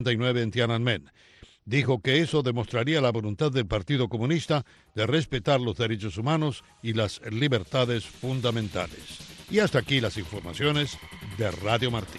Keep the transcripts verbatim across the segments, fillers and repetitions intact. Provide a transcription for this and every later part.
y nueve en Tiananmen. Dijo que eso demostraría la voluntad del Partido Comunista de respetar los derechos humanos y las libertades fundamentales. Y hasta aquí las informaciones de Radio Martí.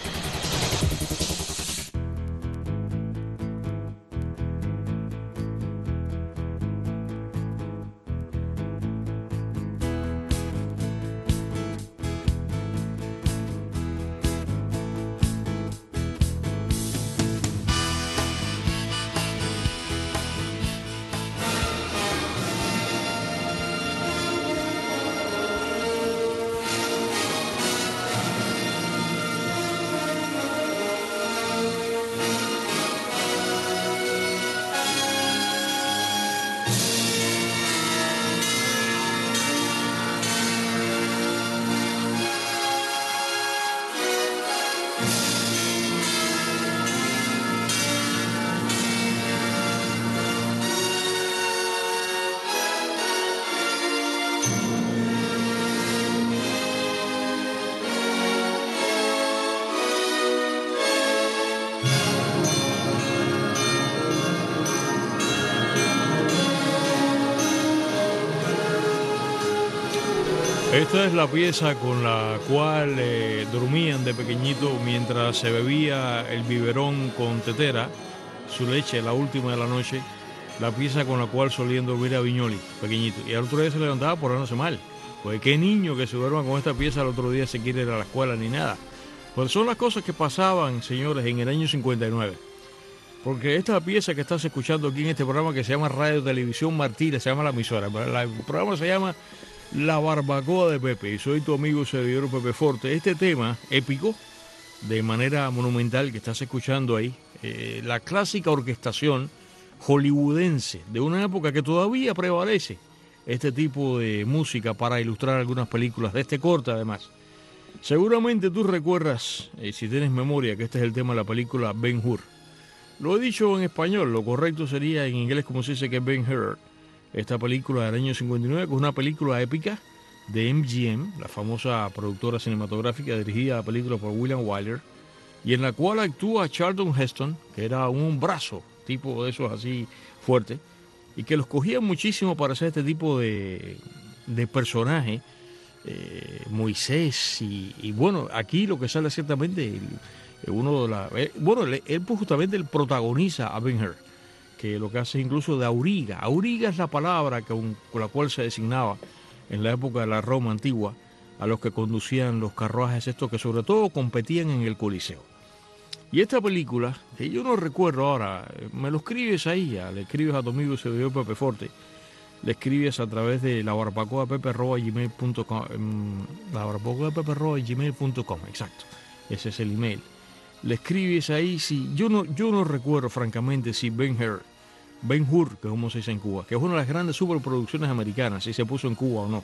Esta es la pieza con la cual eh, dormían de pequeñito mientras se bebía el biberón con tetera, su leche, la última de la noche, la pieza con la cual solían dormir a Viñoli, pequeñito. Y al otro día se levantaba por no mal. Pues qué niño que se duerma con esta pieza al otro día se quiere ir a la escuela ni nada. Pues son las cosas que pasaban, señores, en el año cincuenta y nueve. Porque esta pieza que estás escuchando aquí en este programa que se llama Radio Televisión Martínez, se llama la emisora, el programa se llama La Barbacoa de Pepe, y soy tu amigo servidor Pepe Forte. Este tema épico, de manera monumental, que estás escuchando ahí, eh, la clásica orquestación hollywoodense de una época que todavía prevalece este tipo de música para ilustrar algunas películas de este corte, además. Seguramente tú recuerdas, eh, si tienes memoria, que este es el tema de la película Ben-Hur. Lo he dicho en español, lo correcto sería en inglés como se dice que es Ben-Hur. Esta película del año cincuenta y nueve, que es una película épica de M G M, la famosa productora cinematográfica dirigida a la película por William Wyler, y en la cual actúa Charlton Heston, que era un brazo, tipo de esos así fuerte, y que los cogía muchísimo para hacer este tipo de, de personaje, eh, Moisés, y, y bueno, aquí lo que sale ciertamente, el, uno de la, eh, bueno, él, él pues justamente él protagoniza a Ben-Hur, que lo que hace incluso de auriga. Auriga es la palabra que, con la cual se designaba en la época de la Roma antigua a los que conducían los carruajes estos que sobre todo competían en el Coliseo. Y esta película, que yo no recuerdo ahora, me lo escribes ahí, le escribes a tu amigo servidor Pepe Forte, le escribes a través de la barbacoa de pepe arroba gmail punto com, la barbacoa de pepe arroba gmail punto com, exacto, ese es el email. Le escribes ahí, si yo no, yo no recuerdo francamente si Ben-Hur, Ben-Hur, que es como se dice en Cuba, que es una de las grandes superproducciones americanas, si se puso en Cuba o no.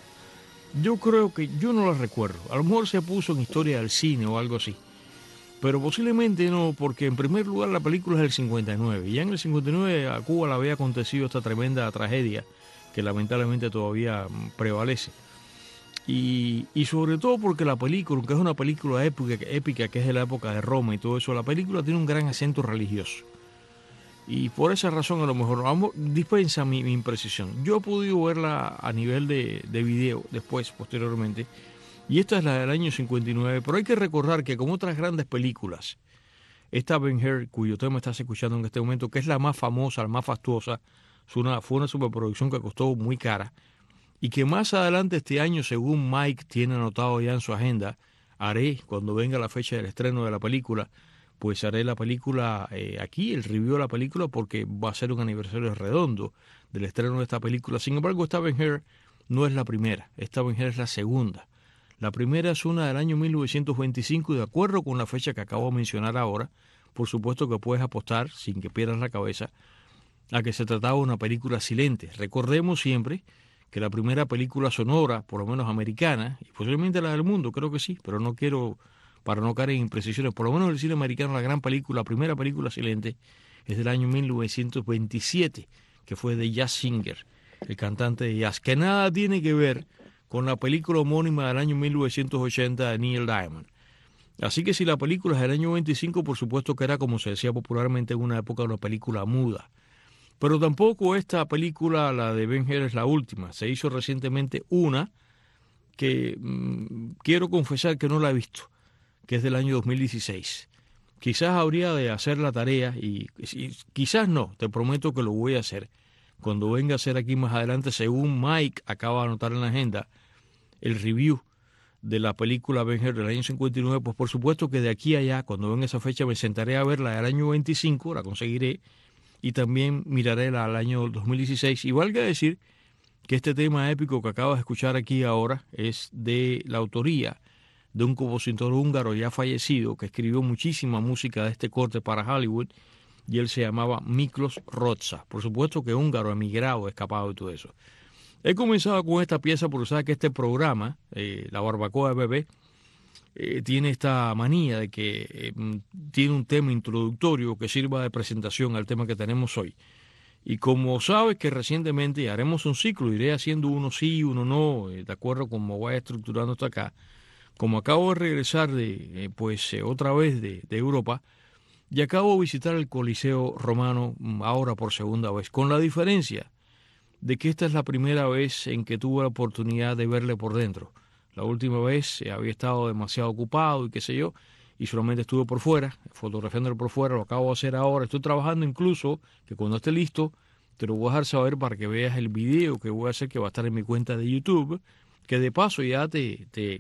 Yo creo que, yo no la recuerdo, a lo mejor se puso en Historia del Cine o algo así, pero posiblemente no, porque en primer lugar la película es del cincuenta y nueve, y ya en el cincuenta y nueve a Cuba le había acontecido esta tremenda tragedia que lamentablemente todavía prevalece. Y, y sobre todo porque la película, que es una película épica, épica que es de la época de Roma y todo eso, la película tiene un gran acento religioso. Y por esa razón a lo mejor, vamos, dispensa mi, mi imprecisión. Yo he podido verla a nivel de, de video después, posteriormente, y esta es la del año cincuenta y nueve, pero hay que recordar que como otras grandes películas, esta Ben-Hur, cuyo tema estás escuchando en este momento, que es la más famosa, la más fastuosa, fue una, fue una superproducción que costó muy cara, y que más adelante este año, según Mike tiene anotado ya en su agenda, haré, cuando venga la fecha del estreno de la película, pues haré la película eh, aquí, el review de la película, porque va a ser un aniversario redondo del estreno de esta película. Sin embargo, esta Ben-Hur no es la primera, esta Ben-Hur es la segunda. La primera es una del año mil novecientos veinticinco y de acuerdo con la fecha que acabo de mencionar ahora, por supuesto que puedes apostar, sin que pierdas la cabeza, a que se trataba de una película silente. Recordemos siempre que la primera película sonora, por lo menos americana, y posiblemente la del mundo, creo que sí, pero no quiero, para no caer en imprecisiones, por lo menos el cine americano, la gran película, la primera película silente, es del año mil novecientos veintisiete, que fue de Jazz Singer, el cantante de jazz, que nada tiene que ver con la película homónima del año mil novecientos ochenta de Neil Diamond. Así que si la película es del año veinticinco, por supuesto que era, como se decía popularmente en una época, una película muda. Pero tampoco esta película, la de Ben-Hur, es la última. Se hizo recientemente una que mmm, quiero confesar que no la he visto, que es del año dos mil dieciséis. Quizás habría de hacer la tarea y, y quizás no, te prometo que lo voy a hacer. Cuando venga a hacer aquí más adelante, según Mike acaba de anotar en la agenda, el review de la película Ben-Hur del año cincuenta y nueve, pues por supuesto que de aquí a allá, cuando venga esa fecha, me sentaré a verla del año veinticinco, la conseguiré, y también miraré la del año dos mil dieciséis. Y valga decir que este tema épico que acabas de escuchar aquí ahora es de la autoría de un compositor húngaro ya fallecido que escribió muchísima música de este corte para Hollywood, y él se llamaba Miklos Rozsa. Por supuesto que húngaro, emigrado, escapado de todo eso. He comenzado con esta pieza porque sabes que este programa, eh, La Barbacoa de Bebé, eh, tiene esta manía de que eh, tiene un tema introductorio que sirva de presentación al tema que tenemos hoy. Y como sabes que recientemente haremos un ciclo, iré haciendo uno sí, uno no, eh, de acuerdo con cómo vaya estructurando hasta acá. Como acabo de regresar de, eh, pues eh, otra vez de, de Europa, y acabo de visitar el Coliseo Romano ahora por segunda vez, con la diferencia de que esta es la primera vez en que tuve la oportunidad de verle por dentro. La última vez eh, había estado demasiado ocupado y qué sé yo, y solamente estuve por fuera, fotografiándolo por fuera. Lo acabo de hacer ahora. Estoy trabajando incluso, que cuando esté listo, te lo voy a dejar saber para que veas el video que voy a hacer, que va a estar en mi cuenta de YouTube, que de paso ya te, te,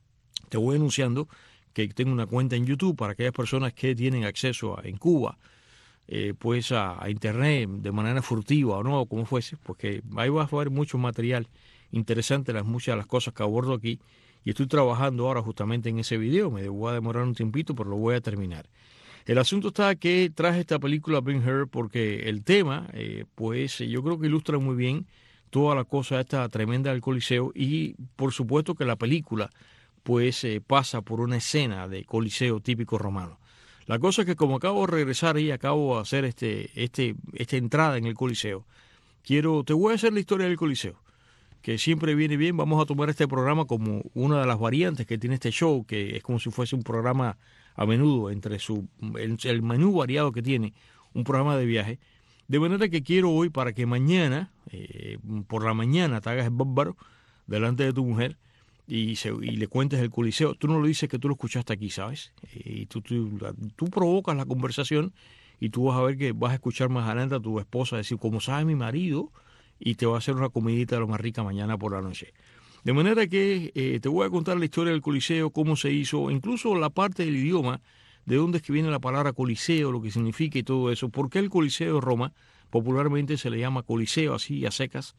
te voy anunciando que tengo una cuenta en YouTube para aquellas personas que tienen acceso a, en Cuba, eh, pues a, a internet de manera furtiva o no, como fuese, porque ahí vas a ver mucho material interesante, las muchas de las cosas que abordo aquí, y estoy trabajando ahora justamente en ese video. Me voy a demorar un tiempito, pero lo voy a terminar. El asunto está que traje esta película Ben-Hur porque el tema, eh, pues yo creo que ilustra muy bien toda la cosa esta tremenda del Coliseo, y por supuesto que la película pues eh, pasa por una escena de Coliseo típico romano. La cosa es que como acabo de regresar y acabo de hacer este, este, esta entrada en el Coliseo, quiero, te voy a hacer la historia del Coliseo, que siempre viene bien. Vamos a tomar este programa como una de las variantes que tiene este show, que es como si fuese un programa a menudo, entre su, el, el menú variado que tiene, un programa de viaje. De manera que quiero hoy, para que mañana, eh, por la mañana, te hagas el bárbaro delante de tu mujer y, se, y le cuentes el Coliseo. Tú no lo dices que tú lo escuchaste aquí, ¿sabes? Y tú, tú, tú provocas la conversación y tú vas a ver que vas a escuchar más adelante a tu esposa decir, como sabe mi marido, y te va a hacer una comidita de lo más rica mañana por la noche. De manera que eh, te voy a contar la historia del Coliseo, cómo se hizo, incluso la parte del idioma, de dónde es que viene la palabra Coliseo, lo que significa y todo eso, por qué el Coliseo de Roma popularmente se le llama Coliseo, así a secas,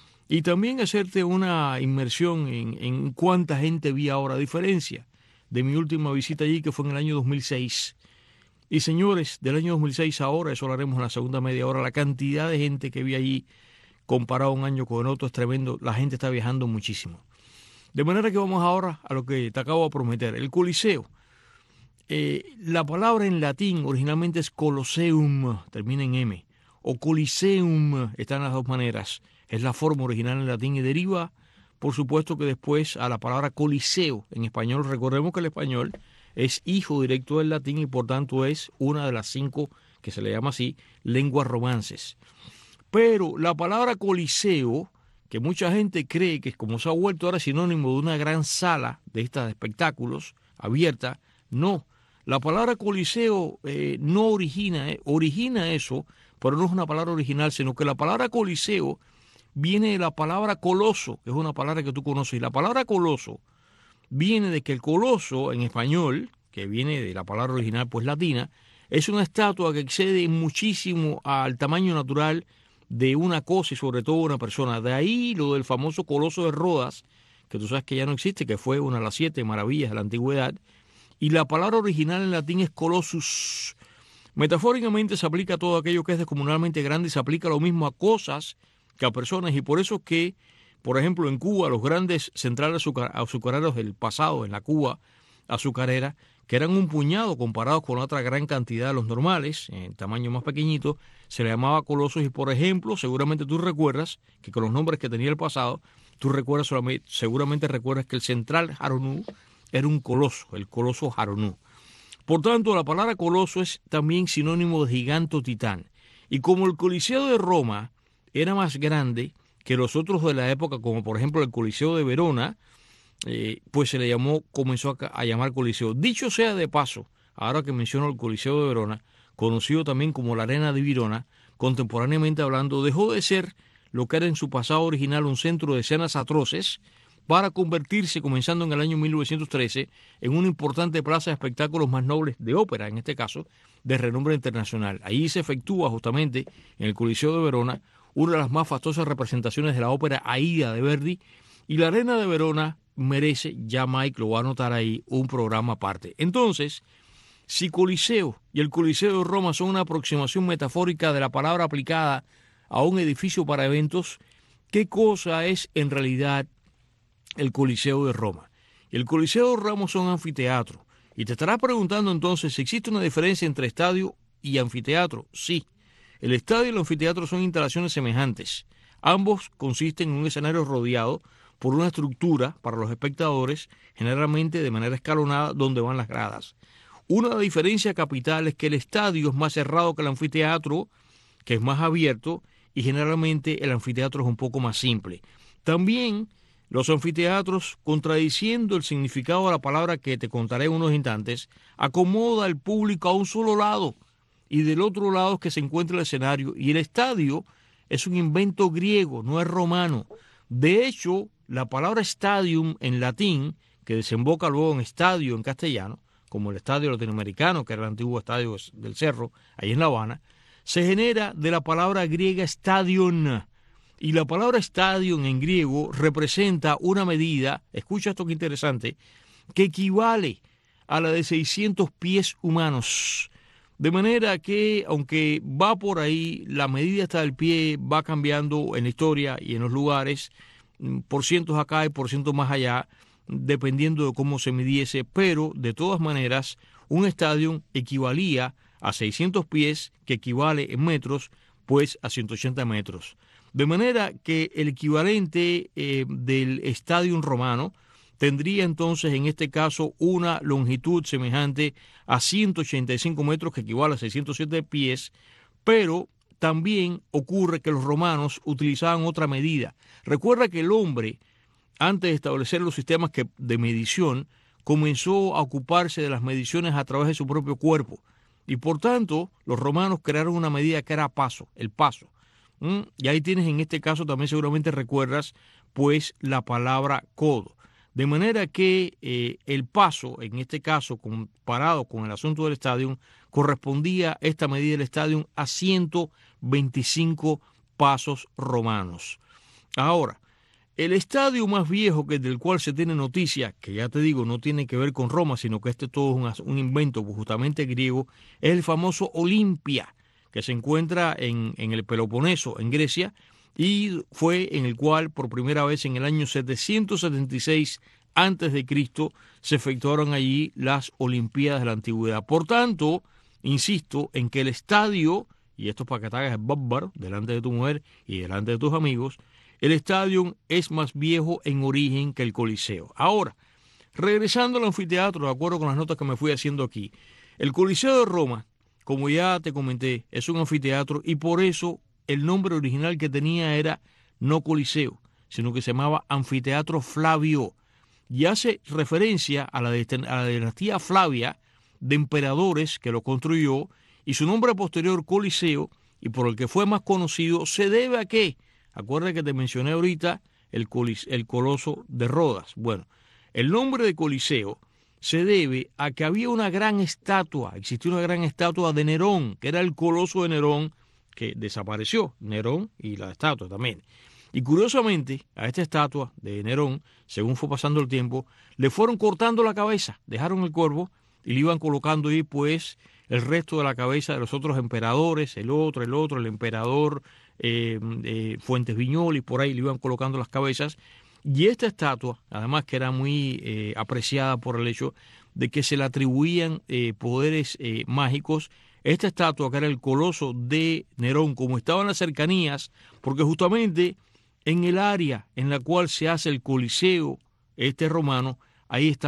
y también hacerte una inmersión en, en cuánta gente vi ahora, a diferencia de mi última visita allí, que fue en el año dos mil seis. Y señores, del año dos mil seis ahora, eso lo haremos en la segunda media hora, la cantidad de gente que vi allí, comparado un año con otro, es tremendo. La gente está viajando muchísimo. De manera que vamos ahora a lo que te acabo de prometer. El Coliseo. Eh, la palabra en latín originalmente es Colosseum, termina en M. O Coliseum, están las dos maneras. Es la forma original en latín y deriva, por supuesto, que después a la palabra Coliseo en español. Recordemos que el español es hijo directo del latín y por tanto es una de las cinco, que se le llama así, lenguas romances. Pero la palabra Coliseo, que mucha gente cree que como se ha vuelto ahora sinónimo de una gran sala de estas de espectáculos abierta, no. La palabra Coliseo eh, no origina, eh, origina eso, pero no es una palabra original, sino que la palabra Coliseo viene de la palabra coloso, que es una palabra que tú conoces. Y la palabra coloso viene de que el coloso en español, que viene de la palabra original pues latina, es una estatua que excede muchísimo al tamaño natural de una cosa y sobre todo una persona. De ahí lo del famoso Coloso de Rodas, que tú sabes que ya no existe, que fue una de las siete maravillas de la antigüedad. Y la palabra original en latín es colossus. Metafóricamente se aplica a todo aquello que es descomunalmente grande y se aplica lo mismo a cosas que a personas. Y por eso que, por ejemplo, en Cuba, los grandes centrales azucareros del pasado, en la Cuba azucarera, que eran un puñado comparados con la otra gran cantidad de los normales, en tamaño más pequeñito, se le llamaba colosos. Y por ejemplo, seguramente tú recuerdas que con los nombres que tenía el pasado, tú recuerdas solamente, seguramente recuerdas que el central Jarunú era un coloso, el coloso Jarunú. Por tanto, la palabra coloso es también sinónimo de gigante o titán. Y como el Coliseo de Roma era más grande que los otros de la época, como por ejemplo el Coliseo de Verona, eh, pues se le llamó, comenzó a, a llamar Coliseo. Dicho sea de paso, ahora que menciono el Coliseo de Verona, conocido también como la Arena de Verona, contemporáneamente hablando, dejó de ser lo que era en su pasado original un centro de escenas atroces para convertirse, comenzando en el año mil novecientos trece, en una importante plaza de espectáculos más nobles de ópera, en este caso, de renombre internacional. Allí se efectúa justamente, en el Coliseo de Verona, una de las más fastosas representaciones de la ópera Aida de Verdi, y la Arena de Verona merece, ya Mike lo va a anotar ahí, un programa aparte. Entonces, si Coliseo y el Coliseo de Roma son una aproximación metafórica de la palabra aplicada a un edificio para eventos, ¿qué cosa es en realidad el Coliseo de Roma? El Coliseo de Roma son anfiteatro. Y te estarás preguntando entonces si existe una diferencia entre estadio y anfiteatro. Sí, el estadio y el anfiteatro son instalaciones semejantes. Ambos consisten en un escenario rodeado por una estructura para los espectadores, generalmente de manera escalonada, donde van las gradas. Una diferencia capital es que el estadio es más cerrado que el anfiteatro, que es más abierto, y generalmente el anfiteatro es un poco más simple. También los anfiteatros, contradiciendo el significado de la palabra que te contaré en unos instantes, acomoda al público a un solo lado, y del otro lado es que se encuentra el escenario, y el estadio es un invento griego, no es romano. De hecho, la palabra stadium en latín, que desemboca luego en estadio en castellano, como el estadio latinoamericano, que era el antiguo estadio del Cerro, ahí en La Habana, se genera de la palabra griega stadion. Y la palabra stadion en griego representa una medida, escucha esto que interesante, que equivale a la de seiscientos pies humanos. De manera que, aunque va por ahí, la medida hasta del pie va cambiando en la historia y en los lugares, por cientos acá y por cientos más allá, dependiendo de cómo se midiese, pero de todas maneras, un estadio equivalía a seiscientos pies, que equivale en metros, pues a ciento ochenta metros. De manera que el equivalente eh, del estadio romano tendría entonces en este caso una longitud semejante a ciento ochenta y cinco metros, que equivale a seiscientos siete pies, pero también ocurre que los romanos utilizaban otra medida. Recuerda que el hombre, antes de establecer los sistemas que, de medición, comenzó a ocuparse de las mediciones a través de su propio cuerpo. Y por tanto, los romanos crearon una medida que era paso, el paso. ¿Mm? Y ahí tienes, en este caso también seguramente recuerdas, pues la palabra codo. De manera que eh, el paso, en este caso comparado con el asunto del estadio, correspondía esta medida del estadio a ciento veinticinco pasos romanos. Ahora, el estadio más viejo que del cual se tiene noticia, que ya te digo, no tiene que ver con Roma, sino que este todo es un, un invento justamente griego, es el famoso Olimpia, que se encuentra en, en el Peloponeso, en Grecia, y fue en el cual por primera vez en el año setecientos setenta y seis antes de Cristo se efectuaron allí las Olimpiadas de la Antigüedad. Por tanto, insisto en que el estadio, y esto es para que te hagas el bárbaro delante de tu mujer y delante de tus amigos, el estadio es más viejo en origen que el Coliseo. Ahora, regresando al anfiteatro, de acuerdo con las notas que me fui haciendo aquí, el Coliseo de Roma, como ya te comenté, es un anfiteatro y por eso el nombre original que tenía era no Coliseo, sino que se llamaba Anfiteatro Flavio, y hace referencia a la, de, a la dinastía Flavia de emperadores que lo construyó, y su nombre posterior Coliseo, y por el que fue más conocido, se debe a que, acuérdate que te mencioné ahorita el, colis, el Coloso de Rodas. Bueno, el nombre de Coliseo se debe a que había una gran estatua, existió una gran estatua de Nerón, que era el Coloso de Nerón, que desapareció, Nerón y la estatua también. Y curiosamente, a esta estatua de Nerón, según fue pasando el tiempo, le fueron cortando la cabeza, dejaron el cuerpo y le iban colocando ahí pues el resto de la cabeza de los otros emperadores, el otro, el otro, el emperador eh, eh, Fuentes Viñoly, por ahí le iban colocando las cabezas. Y esta estatua, además que era muy eh, apreciada por el hecho de que se le atribuían eh, poderes eh, mágicos, esta estatua, que era el Coloso de Nerón, como estaba en las cercanías, porque justamente en el área en la cual se hace el Coliseo este romano, ahí estaba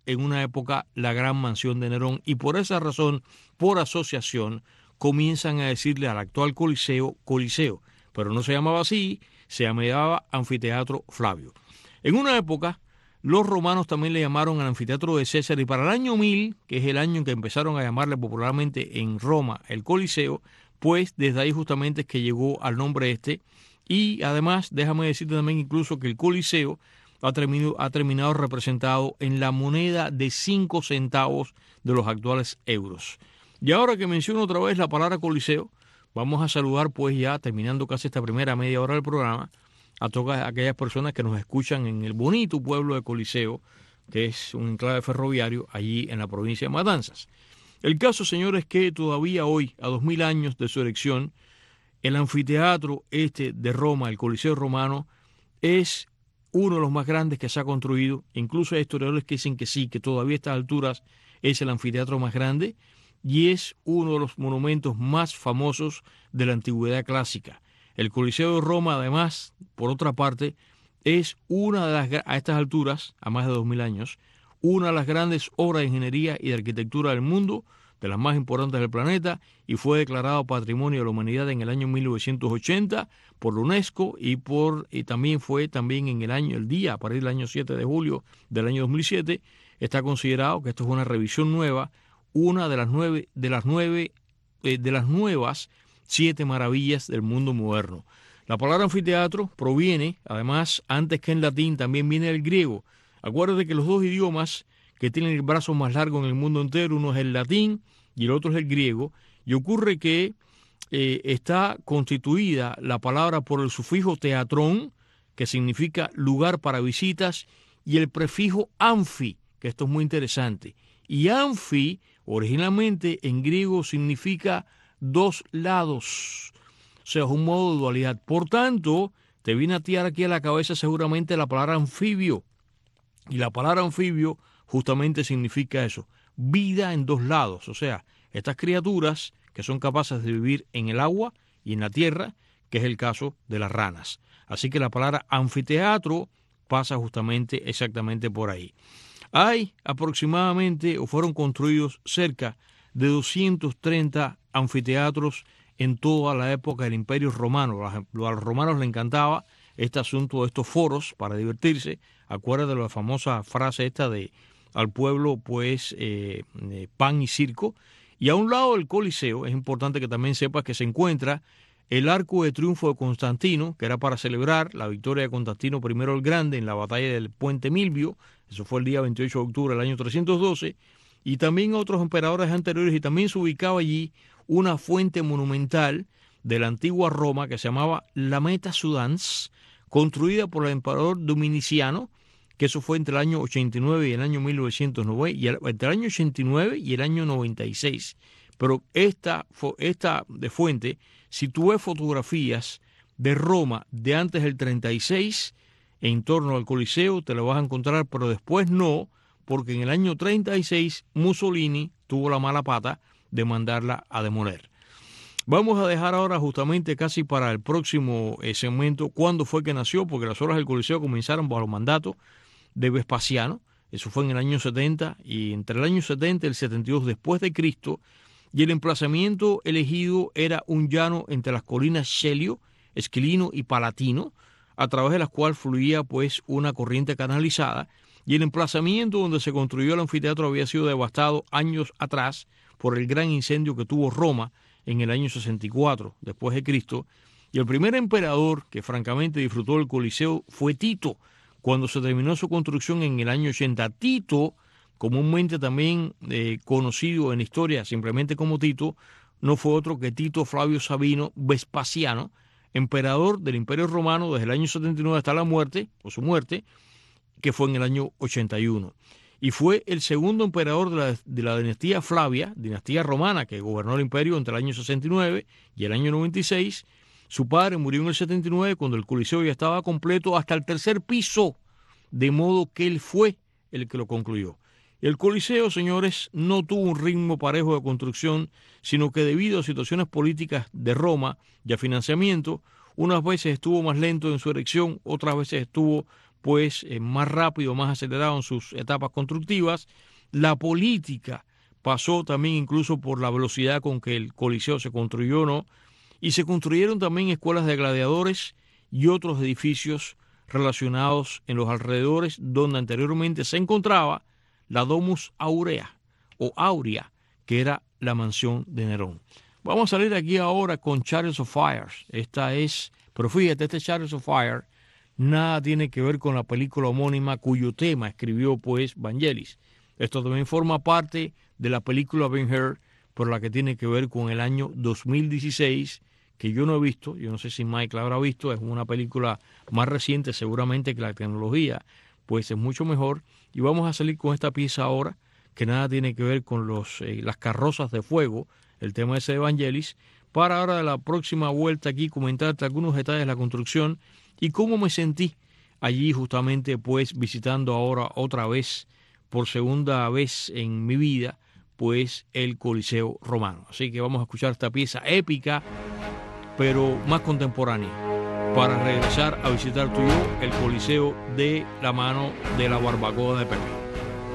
en una época la gran mansión de Nerón, y por esa razón, por asociación, comienzan a decirle al actual Coliseo, Coliseo, pero no se llamaba así, se llamaba Anfiteatro Flavio. En una época, los romanos también le llamaron al anfiteatro de César, y para el año mil, que es el año en que empezaron a llamarle popularmente en Roma el Coliseo, pues desde ahí justamente es que llegó al nombre este. Y además, déjame decirte también incluso que el Coliseo ha terminado, ha terminado representado en la moneda de cinco centavos de los actuales euros. Y ahora que menciono otra vez la palabra Coliseo, vamos a saludar pues ya, terminando casi esta primera media hora del programa, a todas aquellas personas que nos escuchan en el bonito pueblo de Coliseo, que es un enclave ferroviario allí en la provincia de Matanzas. El caso, señores, es que todavía hoy, a dos mil años de su erección, el anfiteatro este de Roma, el Coliseo romano, es uno de los más grandes que se ha construido. Incluso hay historiadores que dicen que sí, que todavía a estas alturas es el anfiteatro más grande y es uno de los monumentos más famosos de la antigüedad clásica. El Coliseo de Roma, además, por otra parte, es una de las, a estas alturas, a más de dos mil años, una de las grandes obras de ingeniería y de arquitectura del mundo, de las más importantes del planeta, y fue declarado Patrimonio de la Humanidad en el año mil novecientos ochenta por la UNESCO, y por y también fue también en el año el día a partir del año siete de julio del año dos mil siete. Está considerado que esto es una revisión nueva, una de las nueve de las nueve eh, de las nuevas siete maravillas del mundo moderno. La palabra anfiteatro proviene, además, antes que en latín, también viene del griego. Acuérdate que los dos idiomas que tienen el brazo más largo en el mundo entero, uno es el latín y el otro es el griego, y ocurre que eh, está constituida la palabra por el sufijo teatrón, que significa lugar para visitas, y el prefijo anfi, que esto es muy interesante. Y anfi, originalmente en griego, significa dos lados, o sea, es un modo de dualidad. Por tanto, te viene a tirar aquí a la cabeza seguramente la palabra anfibio, y la palabra anfibio justamente significa eso, vida en dos lados, o sea, estas criaturas que son capaces de vivir en el agua y en la tierra, que es el caso de las ranas. Así que la palabra anfiteatro pasa justamente exactamente por ahí. Hay aproximadamente, o fueron construidos cerca de doscientos treinta anfiteatros en toda la época del Imperio Romano. A los romanos les encantaba este asunto de estos foros para divertirse. Acuérdate de la famosa frase esta de al pueblo pues eh, eh, pan y circo. Y a un lado del Coliseo es importante que también sepas que se encuentra el Arco de Triunfo de Constantino, que era para celebrar la victoria de Constantino I el Grande en la batalla del Puente Milvio. Eso fue el día veintiocho de octubre del año trescientos doce. Y también otros emperadores anteriores, y también se ubicaba allí una fuente monumental de la antigua Roma que se llamaba la Meta Sudans, construida por el emperador Dominiciano, que eso fue entre el año ochenta y nueve y el año mil novecientos nueve, y el, entre el año ochenta y nueve y el año noventa y seis. Pero esta, esta de fuente, si tú ves fotografías de Roma de antes del treinta y seis, en torno al Coliseo, te lo vas a encontrar, pero después no, porque en el año treinta y seis Mussolini tuvo la mala pata de mandarla a demoler. Vamos a dejar ahora justamente casi para el próximo eh, segmento cuándo fue que nació, porque las obras del Coliseo comenzaron bajo el mandato de Vespasiano. Eso fue en el año setenta, y entre el año setenta y el setenta y dos después de Cristo, y el emplazamiento elegido era un llano entre las colinas Celio, Esquilino y Palatino, a través de las cuales fluía pues una corriente canalizada, y el emplazamiento donde se construyó el anfiteatro había sido devastado años atrás por el gran incendio que tuvo Roma en el año sesenta y cuatro después de Cristo, y el primer emperador que francamente disfrutó del Coliseo fue Tito, cuando se terminó su construcción en el año ochenta. Tito, comúnmente también eh, conocido en la historia simplemente como Tito, no fue otro que Tito Flavio Sabino Vespasiano, emperador del Imperio Romano desde el año setenta y nueve hasta la muerte, o su muerte, que fue en el año ochenta y uno. Y fue el segundo emperador de la, de la dinastía Flavia, dinastía romana, que gobernó el imperio entre el año sesenta y nueve y el año noventa y seis. Su padre murió en el setenta y nueve, cuando el Coliseo ya estaba completo hasta el tercer piso, de modo que él fue el que lo concluyó. El Coliseo, señores, no tuvo un ritmo parejo de construcción, sino que debido a situaciones políticas de Roma y a financiamiento, unas veces estuvo más lento en su erección, otras veces estuvo pues eh, más rápido, más acelerado en sus etapas constructivas. La política pasó también incluso por la velocidad con que el Coliseo se construyó o no, y se construyeron también escuelas de gladiadores y otros edificios relacionados en los alrededores donde anteriormente se encontraba la Domus Aurea o Aurea, que era la mansión de Nerón. Vamos a salir aquí ahora con Chariots of Fire. Esta es, pero fíjate, este Chariots of Fire nada tiene que ver con la película homónima cuyo tema escribió pues Vangelis. Esto también forma parte de la película Ben-Hur, por la que tiene que ver con el año dos mil dieciséis, que yo no he visto, yo no sé si Mike la habrá visto, es una película más reciente, seguramente que la tecnología pues es mucho mejor, y vamos a salir con esta pieza ahora, que nada tiene que ver con los, eh, las carrozas de fuego, el tema ese de Vangelis, para ahora de la próxima vuelta aquí comentarte algunos detalles de la construcción y cómo me sentí allí justamente pues visitando ahora otra vez, por segunda vez en mi vida, pues el Coliseo Romano. Así que vamos a escuchar esta pieza épica, pero más contemporánea, para regresar a visitar tú y yo el Coliseo de la mano de la barbacoa de Pepe.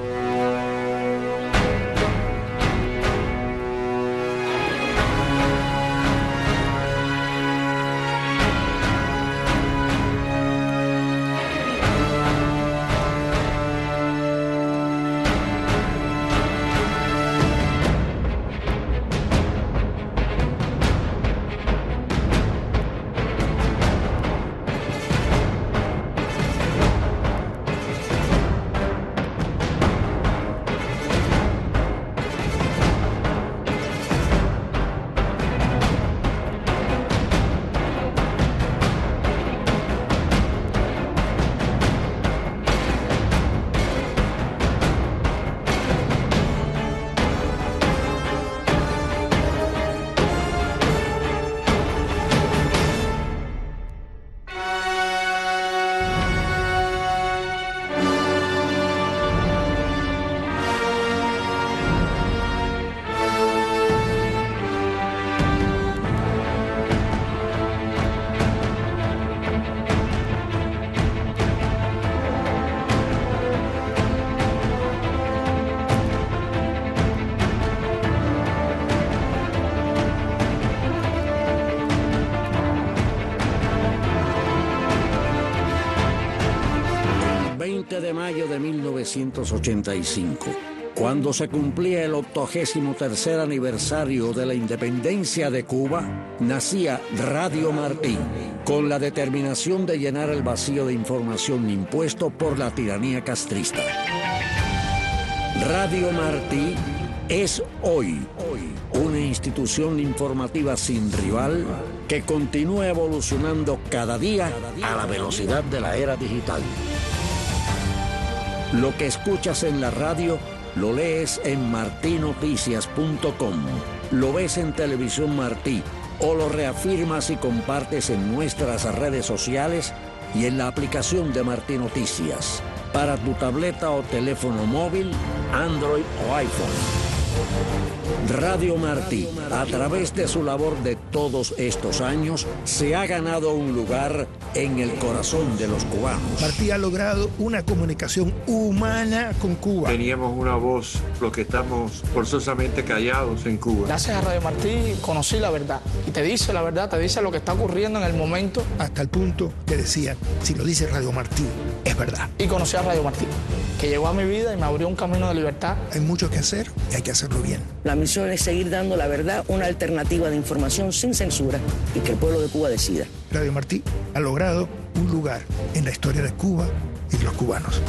de mayo de mil novecientos ochenta y cinco, cuando se cumplía el octogésimo tercer aniversario de la independencia de Cuba, nacía Radio Martí, con la determinación de llenar el vacío de información impuesto por la tiranía castrista. Radio Martí es hoy, hoy una institución informativa sin rival que continúa evolucionando cada día a la velocidad de la era digital. Lo que escuchas en la radio lo lees en martí noticias punto com, lo ves en Televisión Martí o lo reafirmas y compartes en nuestras redes sociales y en la aplicación de Martí Noticias para tu tableta o teléfono móvil, Android o iPhone. Radio Martí, a través de su labor de todos estos años, se ha ganado un lugar en el corazón de los cubanos. Martí ha logrado una comunicación humana con Cuba. Teníamos una voz, los que estamos forzosamente callados en Cuba. Gracias a Radio Martí conocí la verdad. Y te dice la verdad, te dice lo que está ocurriendo en el momento. Hasta el punto que decían, si lo dice Radio Martí, es verdad. Y conocí a Radio Martí, que llegó a mi vida y me abrió un camino de libertad. Hay mucho que hacer y hay que hacerlo bien. La misión es seguir dando la verdad, una alternativa de información sin censura y que el pueblo de Cuba decida. Radio Martí ha logrado un lugar en la historia de Cuba y de los cubanos.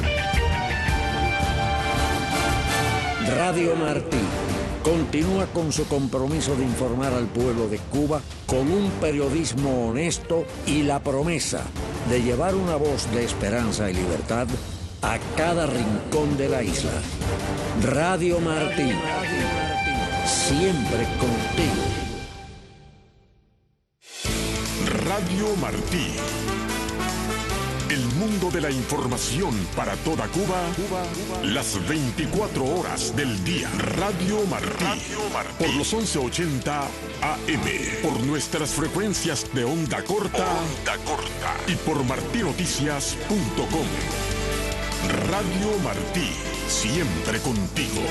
Radio Martí continúa con su compromiso de informar al pueblo de Cuba con un periodismo honesto y la promesa de llevar una voz de esperanza y libertad a cada rincón de la isla. Radio Martí, siempre contigo. Radio Martí, El mundo de la información para toda Cuba, Cuba, Cuba. Las veinticuatro horas del día. Radio Martí. Radio Martí. Por los once ochenta A M. Por nuestras frecuencias de onda corta. Onda corta. Y por martí noticias punto com. Radio Martí. Siempre contigo.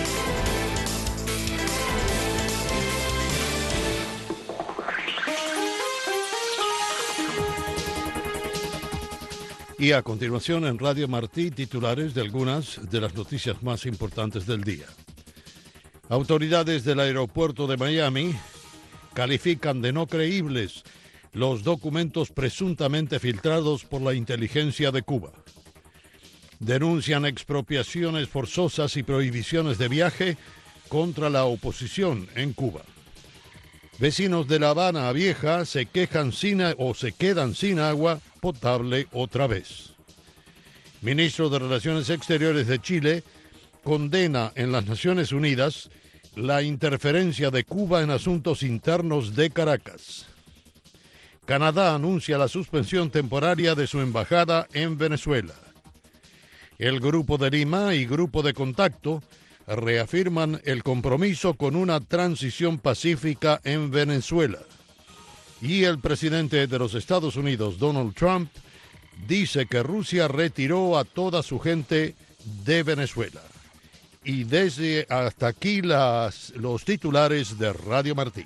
Y a continuación en Radio Martí, titulares de algunas de las noticias más importantes del día. Autoridades del aeropuerto de Miami califican de no creíbles los documentos presuntamente filtrados por la inteligencia de Cuba. Denuncian expropiaciones forzosas y prohibiciones de viaje contra la oposición en Cuba. Vecinos de La Habana Vieja se quejan sin o se quedan sin agua potable otra vez. Ministro de Relaciones Exteriores de Chile condena en las Naciones Unidas la interferencia de Cuba en asuntos internos de Caracas. Canadá anuncia la suspensión temporaria de su embajada en Venezuela. El Grupo de Lima y Grupo de Contacto reafirman el compromiso con una transición pacífica en Venezuela. Y el presidente de los Estados Unidos, Donald Trump, dice que Rusia retiró a toda su gente de Venezuela. Y desde hasta aquí las, los titulares de Radio Martí.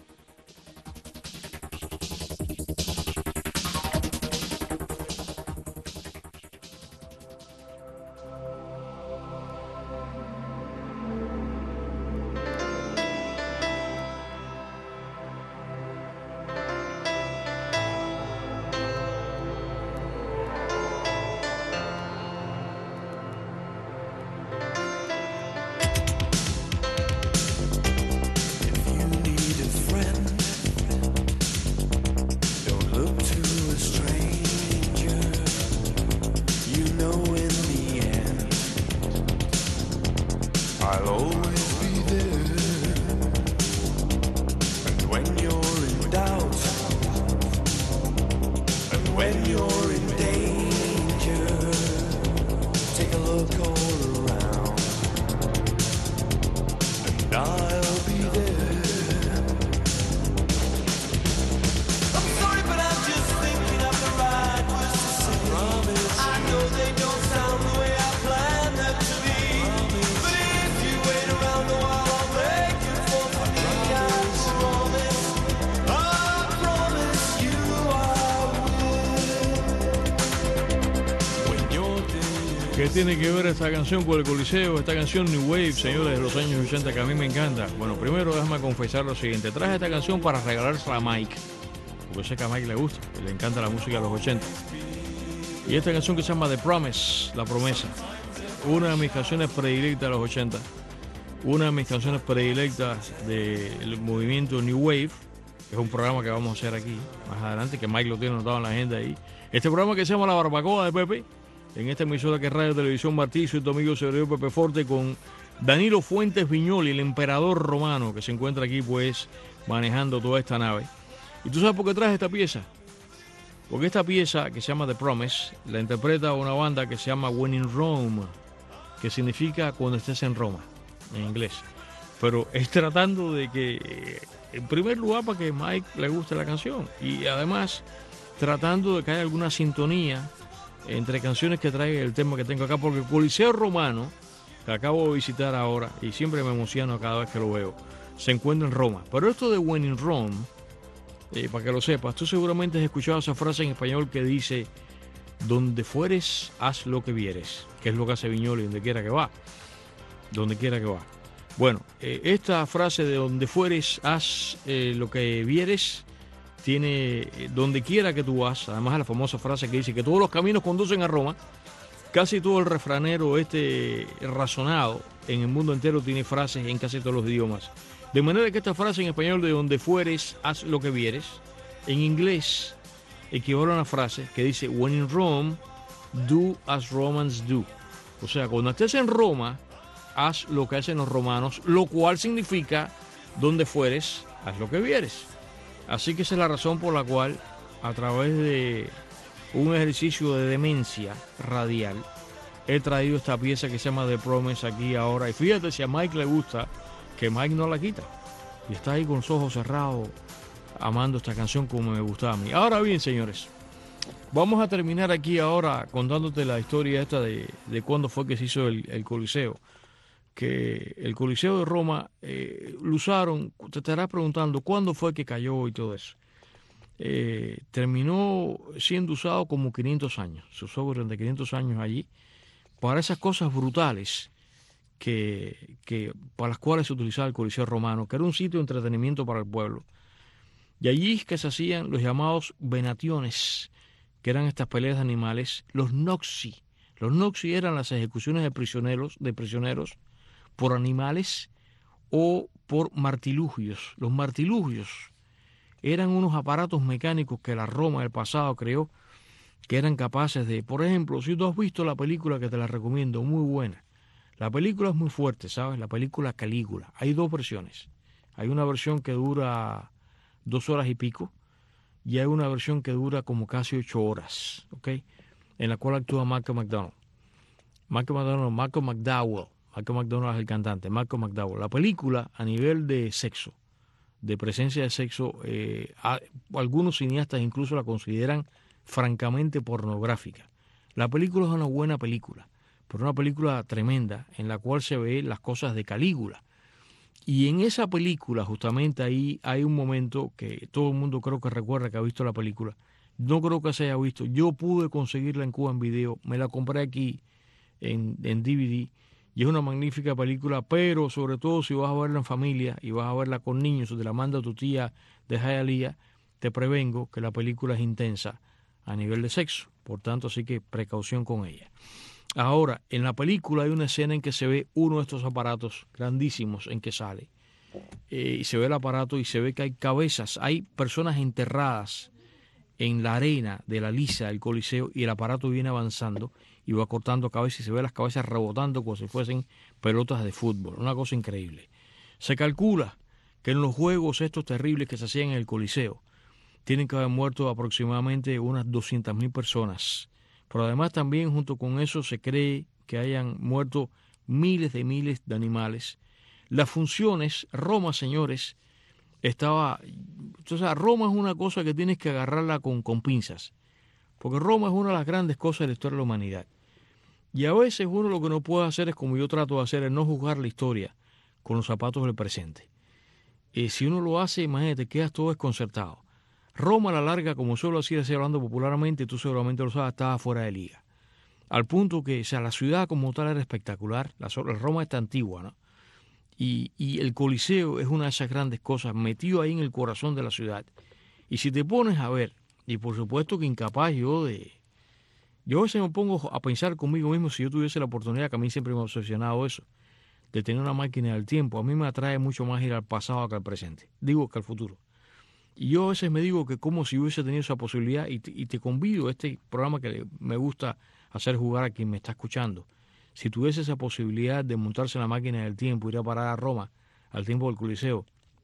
¿Qué tiene que ver esta canción con el Coliseo? Esta canción New Wave, señores, de los años ochenta, que a mí me encanta. Bueno, primero déjame confesar lo siguiente. Traje esta canción para regalársela a Mike, porque sé que a Mike le gusta, le encanta la música de los ochenta. Y esta canción que se llama The Promise, La Promesa, una de mis canciones predilectas de los ochenta, una de mis canciones predilectas del movimiento New Wave, que es un programa que vamos a hacer aquí más adelante, que Mike lo tiene anotado en la agenda ahí. Este programa que se llama La Barbacoa de Pepe, en esta emisora que es Radio Televisión Martí, soy tu amigo Severino Pepe Forte, con Danilo Fuentes Viñoli, el emperador romano, que se encuentra aquí pues manejando toda esta nave. ¿Y tú sabes por qué traje esta pieza? Porque esta pieza, que se llama The Promise, la interpreta una banda que se llama When in Rome, que significa cuando estés en Roma, en inglés. Pero es tratando de que, en primer lugar, para que Mike le guste la canción, y además tratando de que haya alguna sintonía entre canciones que trae el tema que tengo acá, porque el Coliseo Romano, que acabo de visitar ahora, y siempre me emociono cada vez que lo veo, se encuentra en Roma. Pero esto de When in Rome, eh, para que lo sepas, tú seguramente has escuchado esa frase en español que dice: donde fueres, haz lo que vieres, que es lo que hace Viñoli donde quiera que va, donde quiera que va. Bueno, eh, esta frase de donde fueres, haz eh, lo que vieres, tiene donde quiera que tú vas, además de la famosa frase que dice que todos los caminos conducen a Roma. Casi todo el refranero este razonado en el mundo entero tiene frases en casi todos los idiomas. De manera que esta frase en español de donde fueres, haz lo que vieres, en inglés equivale a una frase que dice when in Rome, do as Romans do. O sea, cuando estés en Roma, haz lo que hacen los romanos, lo cual significa donde fueres, haz lo que vieres. Así que esa es la razón por la cual, a través de un ejercicio de demencia radial, he traído esta pieza que se llama The Promise aquí ahora. Y fíjate, si a Mike le gusta, que Mike no la quita. Y está ahí con los ojos cerrados, amando esta canción como me gustaba a mí. Ahora bien, señores, vamos a terminar aquí ahora contándote la historia esta de, de cuándo fue que se hizo el, el Coliseo. Que el Coliseo de Roma eh, lo usaron, te estarás preguntando cuándo fue que cayó y todo eso. Eh, terminó siendo usado como quinientos años, se usó durante quinientos años allí para esas cosas brutales que, que para las cuales se utilizaba el Coliseo Romano, que era un sitio de entretenimiento para el pueblo. Y allí es que se hacían los llamados venationes, que eran estas peleas de animales, los noxi. Los noxi eran las ejecuciones de prisioneros, de prisioneros por animales o por martilugios. Los martilugios eran unos aparatos mecánicos que la Roma del pasado creó, que eran capaces de, por ejemplo, si tú has visto la película, que te la recomiendo, muy buena. La película es muy fuerte, ¿sabes? La película Calígula. Hay dos versiones. Hay una versión que dura dos horas y pico y hay una versión que dura como casi ocho horas, ¿ok? En la cual actúa Malcolm McDowell. Malcolm McDowell, Malcolm McDowell. Malcolm McDowell es el cantante, Malcolm McDowell. La película, a nivel de sexo, de presencia de sexo, eh, a, algunos cineastas incluso la consideran francamente pornográfica. La película es una buena película, pero una película tremenda en la cual se ve las cosas de Calígula. Y en esa película, justamente ahí, hay un momento que todo el mundo creo que recuerda que ha visto la película. No creo que se haya visto. Yo pude conseguirla en Cuba en video, me la compré aquí en, en D V D. Y es una magnífica película, pero sobre todo si vas a verla en familia y vas a verla con niños, o te la manda tu tía de Hialeah, te prevengo que la película es intensa a nivel de sexo. Por tanto, así que precaución con ella. Ahora, en la película hay una escena en que se ve uno de estos aparatos grandísimos en que sale. Eh, y se ve el aparato y se ve que hay cabezas, hay personas enterradas en la arena de la lisa del Coliseo y el aparato viene avanzando y va cortando cabezas y se ve las cabezas rebotando como si fuesen pelotas de fútbol. Una cosa increíble. Se calcula que en los juegos estos terribles que se hacían en el Coliseo tienen que haber muerto aproximadamente unas doscientas mil personas. Pero además también junto con eso se cree que hayan muerto miles de miles de animales. Las funciones, Roma, señores, estaba... O sea, Roma es una cosa que tienes que agarrarla con, con pinzas. Porque Roma es una de las grandes cosas de la historia de la humanidad. Y a veces uno lo que no puede hacer es, como yo trato de hacer, es no juzgar la historia con los zapatos del presente. Eh, si uno lo hace, imagínate, quedas todo desconcertado. Roma a la larga, como suelo decir así hablando popularmente, tú seguramente lo sabes, estaba fuera de liga. Al punto que, o sea, la ciudad como tal era espectacular. La, la Roma está antigua, ¿no? Y, y el Coliseo es una de esas grandes cosas, metido ahí en el corazón de la ciudad. Y si te pones a ver, y por supuesto que incapaz yo de... Yo a veces me pongo a pensar conmigo mismo, si yo tuviese la oportunidad, que a mí siempre me ha obsesionado eso, de tener una máquina del tiempo, a mí me atrae mucho más ir al pasado que al presente, digo que al futuro. Y yo a veces me digo que como si hubiese tenido esa posibilidad, y te, y te convido a este programa que me gusta hacer jugar a quien me está escuchando. Si tuviese esa posibilidad de montarse en la máquina del tiempo, ir a parar a Roma, al tiempo del Coliseo,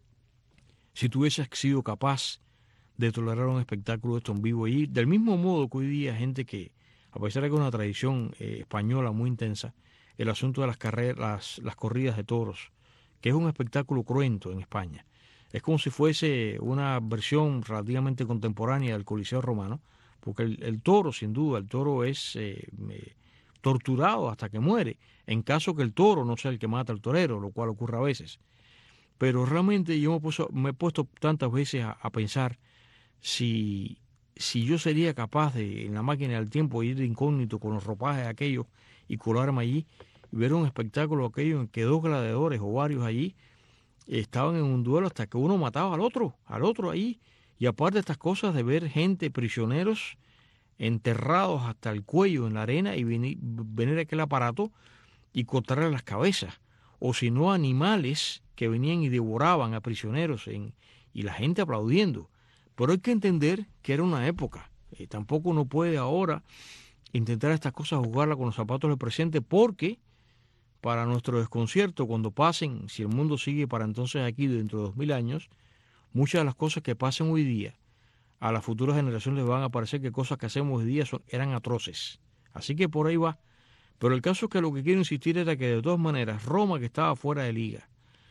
si tuviese sido capaz de tolerar un espectáculo de esto en vivo allí, del mismo modo que hoy día gente que, a pesar de que es una tradición eh, española muy intensa, el asunto de las carreras, las, las corridas de toros, que es un espectáculo cruento en España. Es como si fuese una versión relativamente contemporánea del Coliseo romano, porque el, el toro, sin duda, el toro es eh, eh, torturado hasta que muere, en caso que el toro no sea el que mata al torero, lo cual ocurre a veces. Pero realmente yo me he puesto, me he puesto tantas veces a, a pensar si, si yo sería capaz de, en la máquina del tiempo, ir de incógnito con los ropajes aquellos y colarme allí y ver un espectáculo aquello en que dos gladiadores o varios allí estaban en un duelo hasta que uno mataba al otro, al otro ahí. Y aparte de estas cosas de ver gente, prisioneros, enterrados hasta el cuello en la arena y venir, venir a aquel aparato y cortarle las cabezas. O si no, animales que venían y devoraban a prisioneros en, y la gente aplaudiendo. Pero hay que entender que era una época. Eh, tampoco uno puede ahora intentar estas cosas jugarlas con los zapatos del presente, porque para nuestro desconcierto, cuando pasen, si el mundo sigue para entonces aquí dentro de dos mil años, muchas de las cosas que pasen hoy día a las futuras generaciones les van a parecer que cosas que hacemos hoy día son, eran atroces. Así que por ahí va. Pero el caso es que lo que quiero insistir era que de todas maneras Roma, que estaba fuera de liga,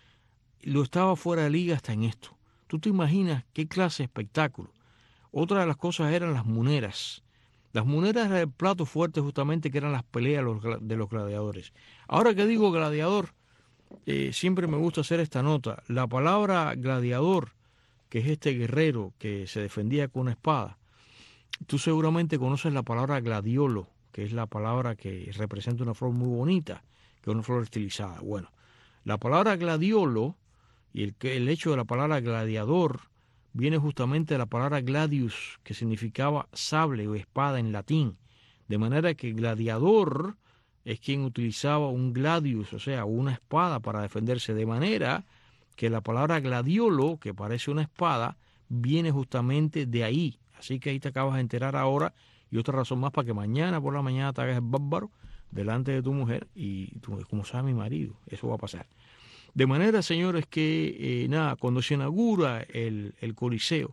lo estaba fuera de liga hasta en esto. Tú te imaginas qué clase de espectáculo. Otra de las cosas eran las muneras. Las muneras eran el plato fuerte justamente, que eran las peleas de los gladiadores. Ahora que digo gladiador, eh, siempre me gusta hacer esta nota. La palabra gladiador, que es este guerrero que se defendía con una espada, tú seguramente conoces la palabra gladiolo, que es la palabra que representa una flor muy bonita, que es una flor estilizada. Bueno, la palabra gladiolo y el, el hecho de la palabra gladiador viene justamente de la palabra gladius, que significaba sable o espada en latín. De manera que gladiador es quien utilizaba un gladius, o sea, una espada para defenderse. De manera que la palabra gladiolo, que parece una espada, viene justamente de ahí. Así que ahí te acabas de enterar ahora, y otra razón más para que mañana por la mañana te hagas el bárbaro delante de tu mujer y tú, como sabe mi marido, eso va a pasar. De manera, señores, que eh, nada, cuando se inaugura el, el Coliseo,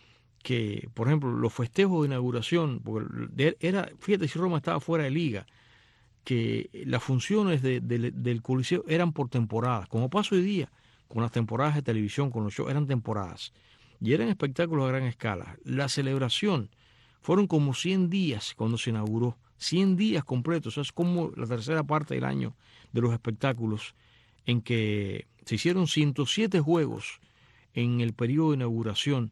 que por ejemplo los festejos de inauguración, porque era, fíjate si Roma estaba fuera de liga, que las funciones de, de, del Coliseo eran por temporadas, como pasa hoy día con las temporadas de televisión, con los shows, eran temporadas y eran espectáculos a gran escala. La celebración fueron como cien días cuando se inauguró, cien días completos, o sea, es como la tercera parte del año de los espectáculos, en que se hicieron ciento siete juegos en el periodo de inauguración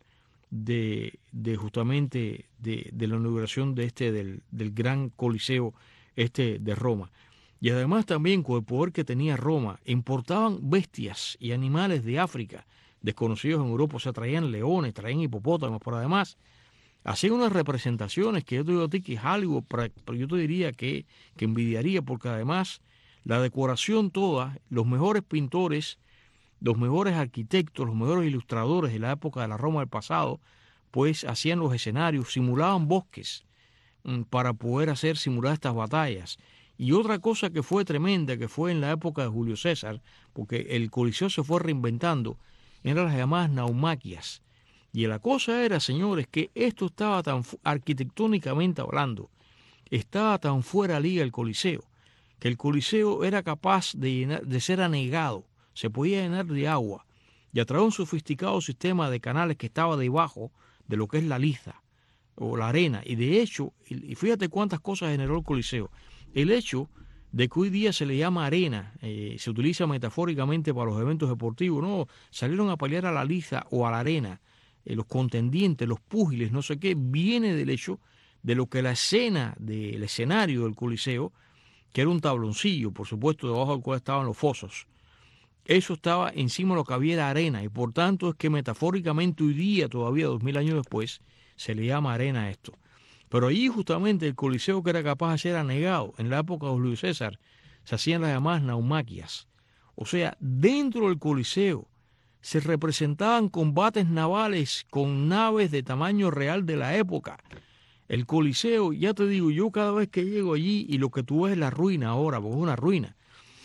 de, de justamente de, de la inauguración de este del, del gran Coliseo este de Roma. Y además también con el poder que tenía Roma, importaban bestias y animales de África desconocidos en Europa, o sea, traían leones, traían hipopótamos, pero además hacían unas representaciones que yo te digo a ti que es algo, pero yo te diría que, que envidiaría, porque además la decoración toda, los mejores pintores, los mejores arquitectos, los mejores ilustradores de la época de la Roma del pasado, pues hacían los escenarios, simulaban bosques mmm, para poder hacer simular estas batallas. Y otra cosa que fue tremenda, que fue en la época de Julio César, porque el Coliseo se fue reinventando, eran las llamadas naumaquias. Y la cosa era, señores, que esto estaba tan, arquitectónicamente hablando, estaba tan fuera de liga el Coliseo, que el Coliseo era capaz de, llenar, de ser anegado, se podía llenar de agua, y a través de un sofisticado sistema de canales que estaba debajo de lo que es la liza o la arena. Y de hecho, y fíjate cuántas cosas generó el Coliseo. El hecho de que hoy día se le llama arena, eh, se utiliza metafóricamente para los eventos deportivos, no, salieron a pelear a la liza o a la arena, eh, los contendientes, los púgiles, no sé qué, viene del hecho de lo que la escena del escenario del Coliseo, que era un tabloncillo, por supuesto, debajo del cual estaban los fosos. Eso estaba encima de lo que había era arena, y por tanto es que metafóricamente hoy día, todavía dos mil años después, se le llama arena a esto. Pero allí justamente el Coliseo, que era capaz de ser anegado, en la época de Julio César, se hacían las llamadas naumaquias. O sea, dentro del Coliseo se representaban combates navales con naves de tamaño real de la época. El Coliseo, ya te digo, yo cada vez que llego allí y lo que tú ves es la ruina ahora, porque es una ruina,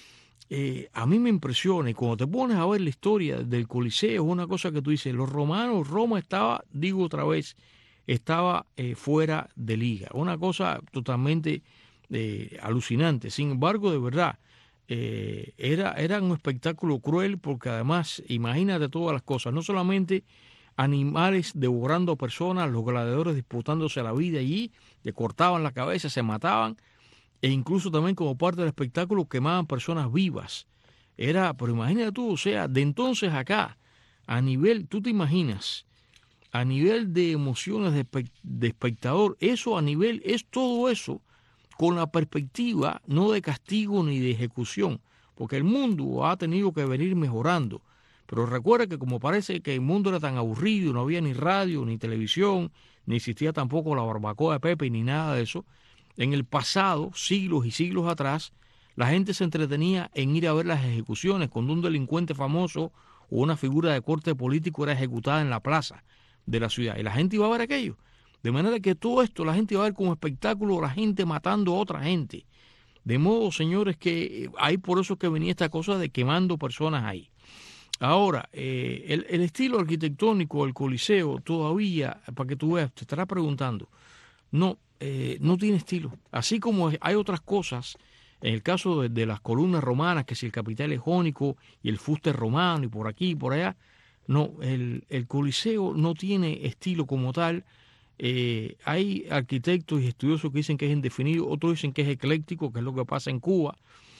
eh, a mí me impresiona. Y cuando te pones a ver la historia del Coliseo, es una cosa que tú dices, los romanos, Roma estaba, digo otra vez, estaba eh, fuera de liga. Una cosa totalmente eh, alucinante. Sin embargo, de verdad, eh, era, era un espectáculo cruel, porque además, imagínate todas las cosas, no solamente animales devorando personas, los gladiadores disputándose la vida allí, le cortaban la cabeza, se mataban, e incluso también como parte del espectáculo quemaban personas vivas. Era, pero imagínate tú, o sea, de entonces acá, a nivel, tú te imaginas, a nivel de emociones de, de espectador, eso a nivel, es todo eso con la perspectiva no de castigo ni de ejecución, porque el mundo ha tenido que venir mejorando. Pero recuerda que como parece que el mundo era tan aburrido, no había ni radio, ni televisión, ni existía tampoco la barbacoa de Pepe, ni nada de eso, en el pasado, siglos y siglos atrás, la gente se entretenía en ir a ver las ejecuciones, cuando un delincuente famoso o una figura de corte político era ejecutada en la plaza de la ciudad. Y la gente iba a ver aquello. De manera que todo esto la gente iba a ver como espectáculo, la gente matando a otra gente. De modo, señores, que hay por eso que venía esta cosa de quemando personas ahí. Ahora, eh, el, el estilo arquitectónico del Coliseo todavía, para que tú veas, te estarás preguntando, no, eh, no tiene estilo. Así como hay otras cosas, en el caso de, de las columnas romanas, que si el capitel es jónico y el fuste romano y por aquí y por allá, no, el, el Coliseo no tiene estilo como tal. Eh, hay arquitectos y estudiosos que dicen que es indefinido, otros dicen que es ecléctico, que es lo que pasa en Cuba.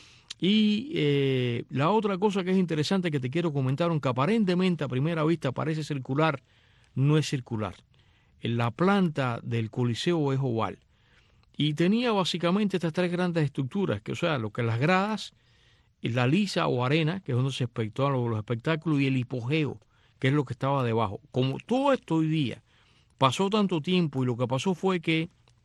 Y eh, la otra cosa que es interesante que te quiero comentar, aunque aparentemente a primera vista parece circular, no es circular. La planta del Coliseo es oval. Y tenía básicamente estas tres grandes estructuras, que o sea, lo que las gradas, la lisa o arena, que es donde se efectuaban los, los espectáculos, y el hipogeo, que es lo que estaba debajo. Como todo esto hoy día pasó tanto tiempo, y lo que pasó fue que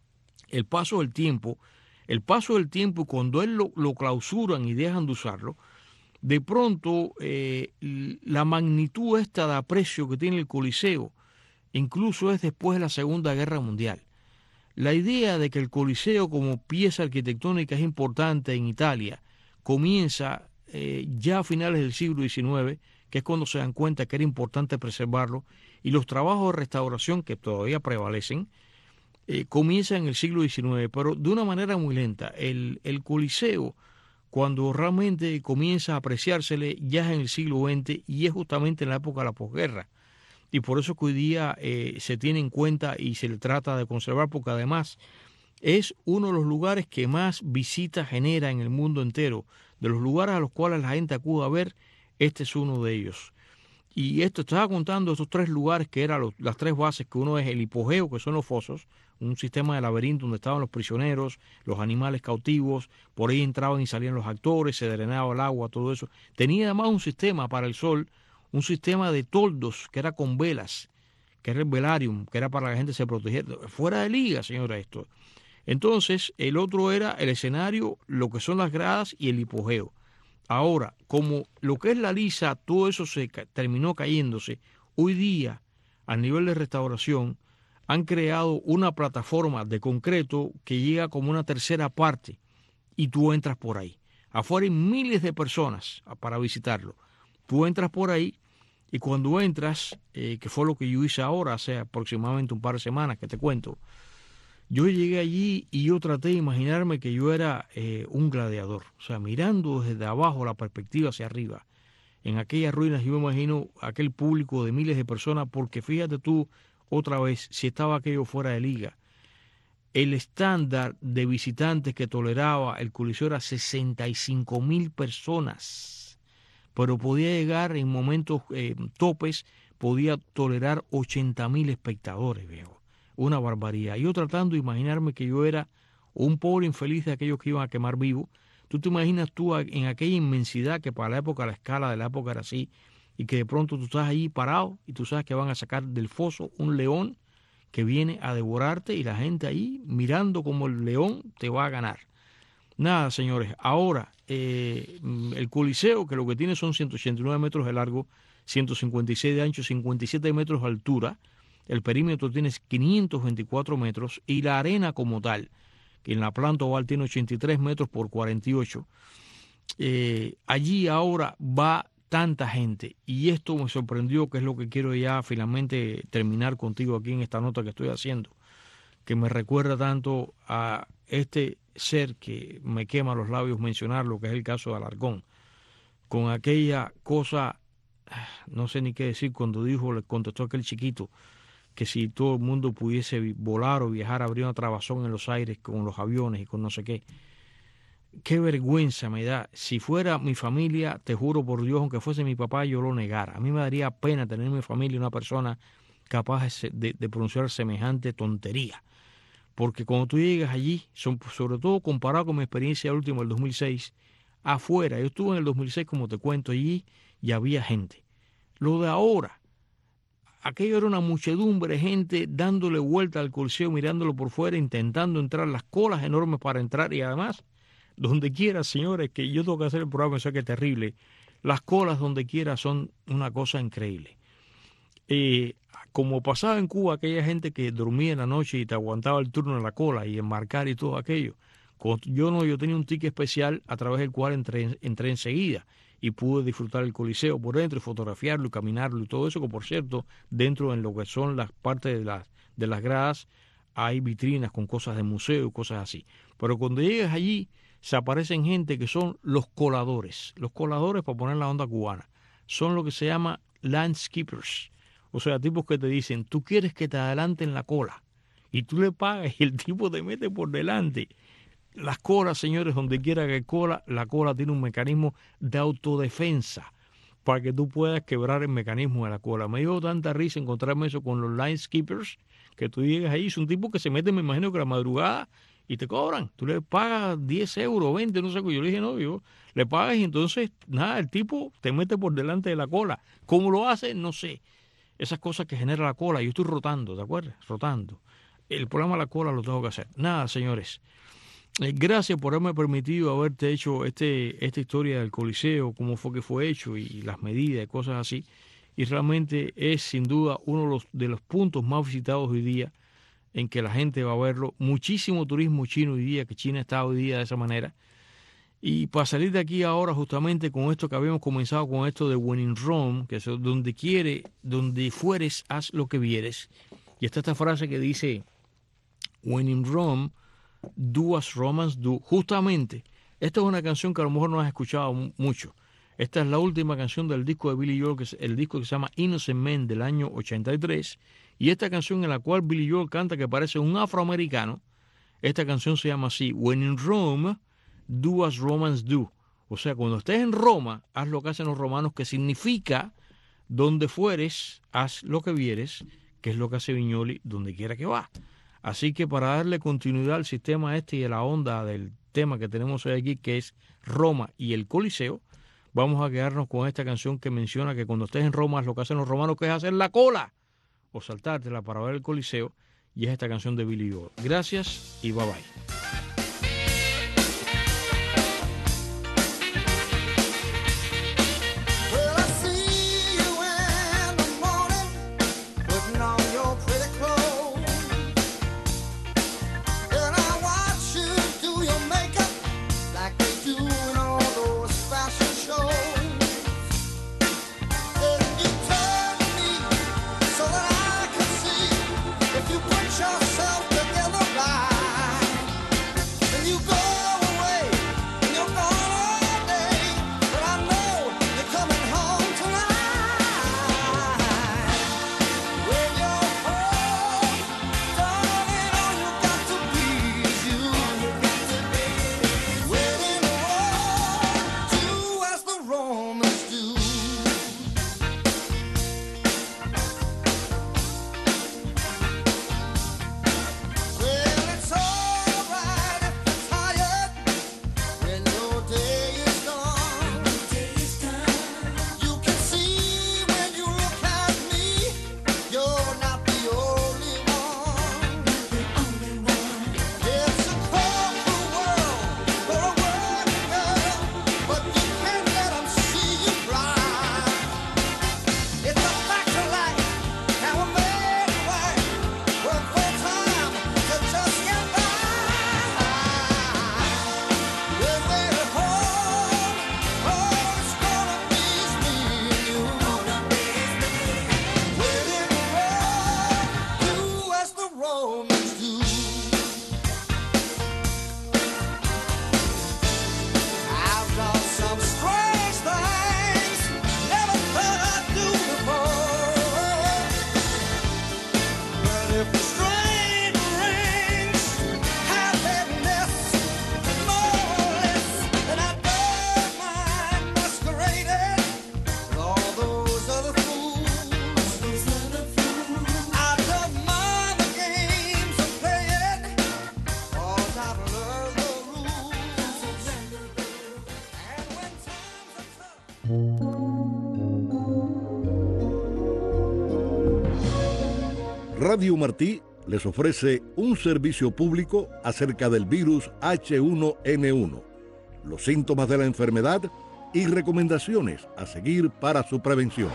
el paso del tiempo, el paso del tiempo, y cuando él lo, lo clausuran y dejan de usarlo, de pronto eh, la magnitud esta de aprecio que tiene el Coliseo, incluso es después de la Segunda Guerra Mundial. La idea de que el Coliseo como pieza arquitectónica es importante en Italia comienza eh, ya a finales del siglo diecinueve, que es cuando se dan cuenta que era importante preservarlo, y los trabajos de restauración que todavía prevalecen eh, comienzan en el siglo diecinueve, pero de una manera muy lenta. El, el Coliseo, cuando realmente comienza a apreciársele, ya es en el siglo veinte y es justamente en la época de la posguerra. Y por eso que hoy día eh, se tiene en cuenta y se le trata de conservar, porque además es uno de los lugares que más visitas genera en el mundo entero. De los lugares a los cuales la gente acude a ver, este es uno de ellos. Y esto estaba contando estos tres lugares que eran los, las tres bases, que uno es el hipogeo, que son los fosos, un sistema de laberinto donde estaban los prisioneros, los animales cautivos, por ahí entraban y salían los actores, se drenaba el agua, todo eso. Tenía además un sistema para el sol, un sistema de toldos que era con velas, que era el velarium, que era para que la gente se protegiera. Fuera de liga, señora, esto. Entonces, el otro era el escenario, lo que son las gradas y el hipogeo. Ahora, como lo que es la lisa, todo eso se terminó cayéndose, hoy día, a nivel de restauración, han creado una plataforma de concreto que llega como una tercera parte y tú entras por ahí. Afuera hay miles de personas para visitarlo. Tú entras por ahí y cuando entras, eh, que fue lo que yo hice ahora, hace aproximadamente un par de semanas que te cuento, yo llegué allí y yo traté de imaginarme que yo era eh, un gladiador. O sea, mirando desde abajo la perspectiva hacia arriba. En aquellas ruinas yo me imagino aquel público de miles de personas, porque fíjate tú, otra vez, si estaba aquello fuera de liga. El estándar de visitantes que toleraba el Coliseo era sesenta y cinco mil personas. Pero podía llegar en momentos eh, topes, podía tolerar ochenta mil espectadores, viejo. Una barbaridad. Yo tratando de imaginarme que yo era un pobre infeliz de aquellos que iban a quemar vivo. Tú te imaginas tú en aquella inmensidad que para la época, la escala de la época era así, y que de pronto tú estás ahí parado y tú sabes que van a sacar del foso un león que viene a devorarte y la gente ahí mirando como el león te va a ganar. Nada, señores, ahora eh, el Coliseo, que lo que tiene son ciento ochenta y nueve metros de largo, ciento cincuenta y seis de ancho, cincuenta y siete metros de altura. El perímetro tiene quinientos veinticuatro metros y la arena como tal, que en la planta oval tiene ochenta y tres metros por cuarenta y ocho. Eh, allí ahora va tanta gente y esto me sorprendió, que es lo que quiero ya finalmente terminar contigo aquí en esta nota que estoy haciendo, que me recuerda tanto a este ser que me quema los labios mencionarlo, que es el caso de Alarcón, con aquella cosa, no sé ni qué decir, cuando dijo, le contestó aquel chiquito, que si todo el mundo pudiese volar o viajar, habría una trabazón en los aires con los aviones y con no sé qué. Qué vergüenza me da. Si fuera mi familia, te juro por Dios, aunque fuese mi papá, yo lo negara. A mí me daría pena tener en mi familia una persona capaz de, de pronunciar semejante tontería. Porque cuando tú llegas allí, son, sobre todo comparado con mi experiencia última del dos mil seis, afuera, yo estuve en el dos mil seis, como te cuento, allí y había gente. Lo de ahora, aquello era una muchedumbre de gente dándole vuelta al Coliseo, mirándolo por fuera, intentando entrar, las colas enormes para entrar, y además, donde quiera, señores, que yo tengo que hacer el programa, eso que es terrible, las colas donde quiera son una cosa increíble. Eh, como pasaba en Cuba, aquella gente que dormía en la noche y te aguantaba el turno en la cola y enmarcar y todo aquello, Yo no, yo tenía un ticket especial a través del cual entré, entré enseguida y pude disfrutar el Coliseo por dentro y fotografiarlo y caminarlo y todo eso, que por cierto, dentro en lo que son las partes de las, de las gradas, hay vitrinas con cosas de museo y cosas así. Pero cuando llegas allí, se aparecen gente que son los coladores. Los coladores, para poner la onda cubana, son lo que se llama landscapers. O sea, tipos que te dicen, tú quieres que te adelanten la cola. Y tú le pagas y el tipo te mete por delante. Las colas, señores, donde quiera que cola, la cola tiene un mecanismo de autodefensa para que tú puedas quebrar el mecanismo de la cola. Me dio tanta risa encontrarme eso con los landscapers, que tú llegas ahí, es un tipo que se mete, me imagino que a la madrugada, y te cobran. Tú le pagas diez euros, veinte, no sé qué. Yo le dije, no, yo le pagas y entonces, nada, el tipo te mete por delante de la cola. ¿Cómo lo hace? No sé. Esas cosas que genera la cola, yo estoy rotando, ¿te acuerdas? Rotando. El problema de la cola lo tengo que hacer. Nada, señores. Eh, gracias por haberme permitido haberte hecho este, esta historia del Coliseo, cómo fue que fue hecho y las medidas y cosas así. Y realmente es sin duda uno de los, de los puntos más visitados hoy día en que la gente va a verlo. Muchísimo turismo chino hoy día, que China está hoy día de esa manera. Y para salir de aquí ahora justamente con esto que habíamos comenzado con esto de When in Rome, que es donde quiere, donde fueres, haz lo que vieres. Y está esta frase que dice, When in Rome, do as Romans do. Justamente, esta es una canción que a lo mejor no has escuchado mucho. Esta es la última canción del disco de Billy Joel, que es el disco que se llama Innocent Men del año ochenta y tres. Y esta canción en la cual Billy Joel canta, que parece un afroamericano, esta canción se llama así, When in Rome, do as Romans do. O sea, cuando estés en Roma, haz lo que hacen los romanos, que significa, donde fueres, haz lo que vieres, que es lo que hace Viñoly donde quiera que va. Así que para darle continuidad al sistema este y a la onda del tema que tenemos hoy aquí, que es Roma y el Coliseo, vamos a quedarnos con esta canción que menciona que cuando estés en Roma, haz lo que hacen los romanos, que es hacer la cola o saltártela para ver el Coliseo, y es esta canción de Billy Joel. Gracias y bye bye. Radio Martí les ofrece un servicio público acerca del virus H uno N uno, los síntomas de la enfermedad y recomendaciones a seguir para su prevención.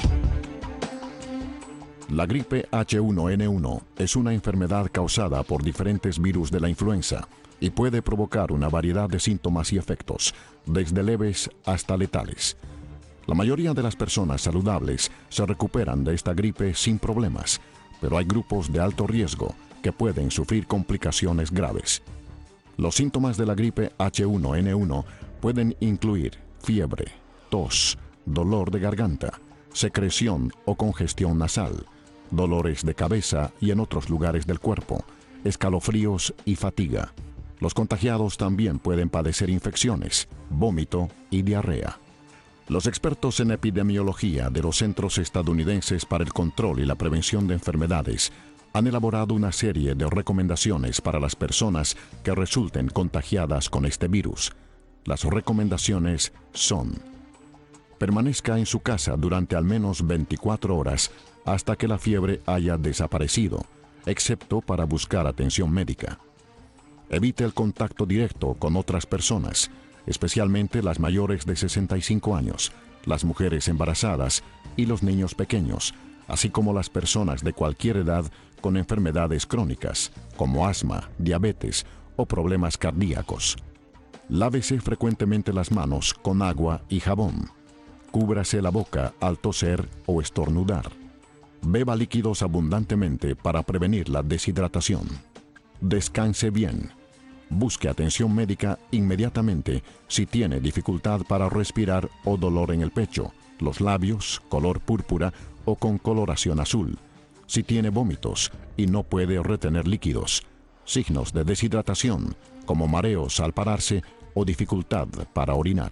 La gripe H uno N uno es una enfermedad causada por diferentes virus de la influenza y puede provocar una variedad de síntomas y efectos, desde leves hasta letales. La mayoría de las personas saludables se recuperan de esta gripe sin problemas, pero hay grupos de alto riesgo que pueden sufrir complicaciones graves. Los síntomas de la gripe H uno N uno pueden incluir fiebre, tos, dolor de garganta, secreción o congestión nasal, dolores de cabeza y en otros lugares del cuerpo, escalofríos y fatiga. Los contagiados también pueden padecer infecciones, vómito y diarrea. Los expertos en epidemiología de los Centros Estadounidenses para el Control y la Prevención de Enfermedades han elaborado una serie de recomendaciones para las personas que resulten contagiadas con este virus. Las recomendaciones son: permanezca en su casa durante al menos veinticuatro horas hasta que la fiebre haya desaparecido, excepto para buscar atención médica. Evite el contacto directo con otras personas, especialmente las mayores de sesenta y cinco años, las mujeres embarazadas y los niños pequeños, así como las personas de cualquier edad con enfermedades crónicas, como asma, diabetes o problemas cardíacos. Lávese frecuentemente las manos con agua y jabón. Cúbrase la boca al toser o estornudar. Beba líquidos abundantemente para prevenir la deshidratación. Descanse bien. Busque atención médica inmediatamente si tiene dificultad para respirar o dolor en el pecho, los labios, color púrpura o con coloración azul. Si tiene vómitos y no puede retener líquidos. Signos de deshidratación, como mareos al pararse o dificultad para orinar.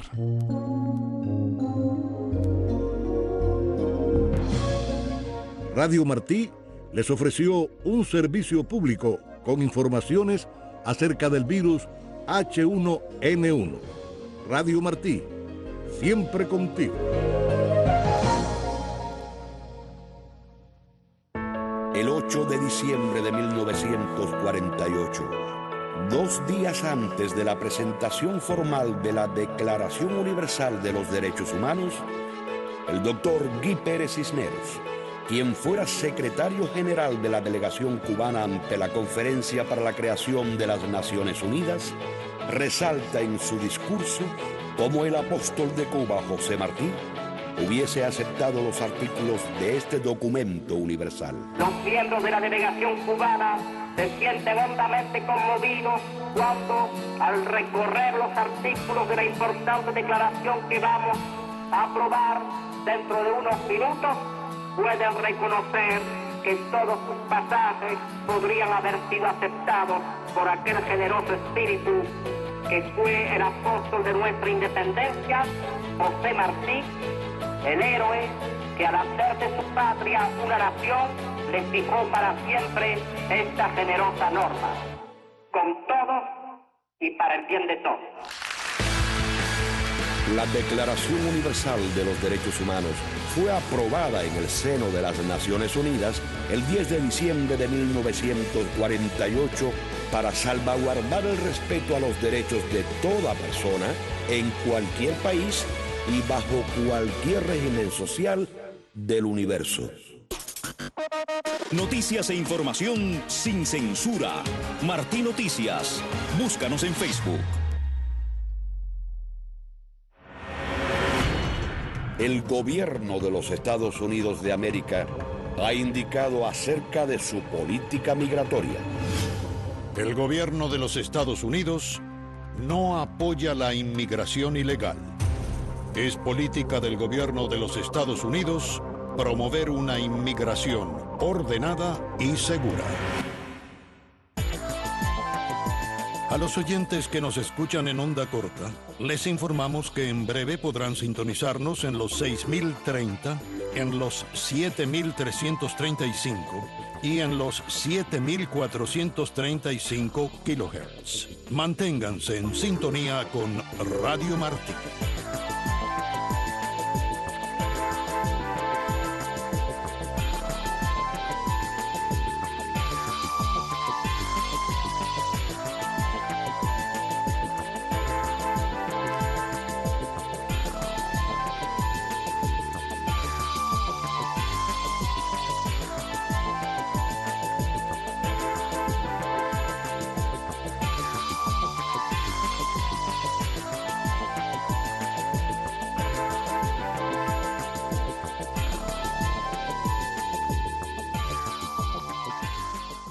Radio Martí les ofreció un servicio público con informaciones acerca del virus H uno N uno. Radio Martí, siempre contigo. El ocho de diciembre de mil novecientos cuarenta y ocho, dos días antes de la presentación formal de la Declaración Universal de los Derechos Humanos, el doctor Guy Pérez Cisneros, quien fuera secretario general de la delegación cubana ante la Conferencia para la Creación de las Naciones Unidas, resalta en su discurso cómo el apóstol de Cuba, José Martí, hubiese aceptado los artículos de este documento universal. Los miembros de la delegación cubana se sienten hondamente conmovidos cuando, al recorrer los artículos de la importante declaración que vamos a aprobar dentro de unos minutos, pueden reconocer que todos sus pasajes podrían haber sido aceptados por aquel generoso espíritu que fue el apóstol de nuestra independencia, José Martí, el héroe que al hacer de su patria una nación le fijó para siempre esta generosa norma, con todos y para el bien de todos. La Declaración Universal de los Derechos Humanos fue aprobada en el seno de las Naciones Unidas el diez de diciembre de mil novecientos cuarenta y ocho para salvaguardar el respeto a los derechos de toda persona en cualquier país y bajo cualquier régimen social del universo. Noticias e información sin censura. Martí Noticias. Búscanos en Facebook. El gobierno de los Estados Unidos de América ha indicado acerca de su política migratoria. El gobierno de los Estados Unidos no apoya la inmigración ilegal. Es política del gobierno de los Estados Unidos promover una inmigración ordenada y segura. A los oyentes que nos escuchan en onda corta, les informamos que en breve podrán sintonizarnos en los seis mil treinta, en los siete mil trescientos treinta y cinco y en los siete mil cuatrocientos treinta y cinco kilohertz. Manténganse en sintonía con Radio Martí.